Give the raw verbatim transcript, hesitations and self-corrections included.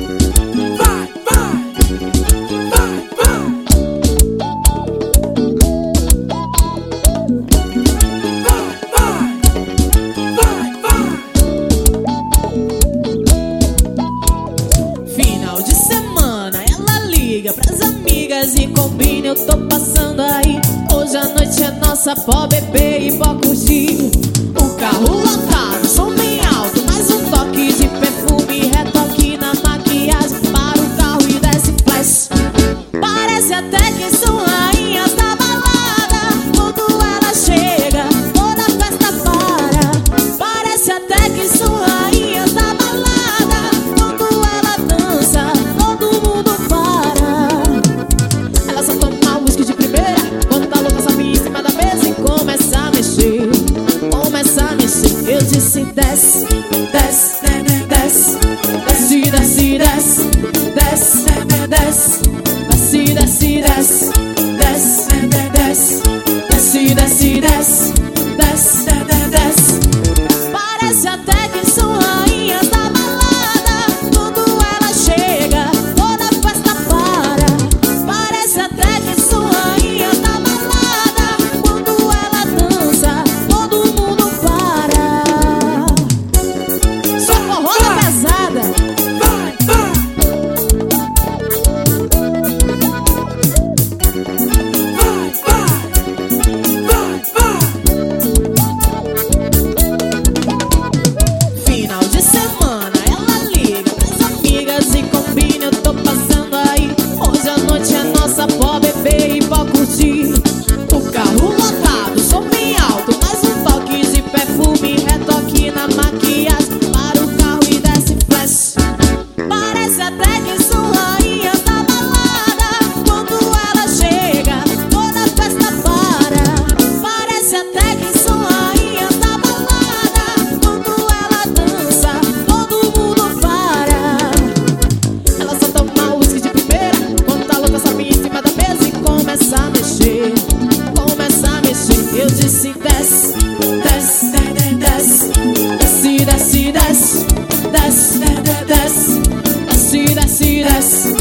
Pras amigas e combina, eu tô passando aí. Hoje a noite é nossa, pó beber e pó curtir. O carro lotado, som bem alto, mais um toque de perfume, retoque na maquiagem. Para o carro e desce flash. Parece até que são rainhas da balada. Quando ela chega, toda a festa para. Parece até que são rainhas da balada. Quando ela dança, todo mundo para. Ela só toma whisky de primeira, quando tá louca sobe em cima da mesa e começa a mexer. Começa a mexer. Eu disse desce, desce, desce, desce, desce, desce, desce, desce, desce, desce, desce, desce, desce, desce, desce, desce, desce. Parece até que são rainhas da balada. Quando ela chega, toda a festa para. Parece até que são rainhas da balada. Quando ela dança, todo mundo para. Só forró da pesada. Vai, vai. Vai, vai. Vai, vai. Final de semana, ela liga pras amigas e combina, eu tô passando aí. Hoje a noite é nossa, pó beber e pó curtir. O carro lotado, som bem alto, mais um toque de perfume, retoque na maquiagem. Para o carro e desce flash. Parece até que são rainhas da balada. Quando ela chega, toda a festa para. Parece até que são rainhas da balada. Quando ela dança, todo mundo para. Ela só toma whisky de primeira, quando tá louca sobe em cima da mesa e começa a mexer. Começa a mexer. Eu disse desce, desce, desce, desce, desce, desce, desce, desce, desce, desce, desce.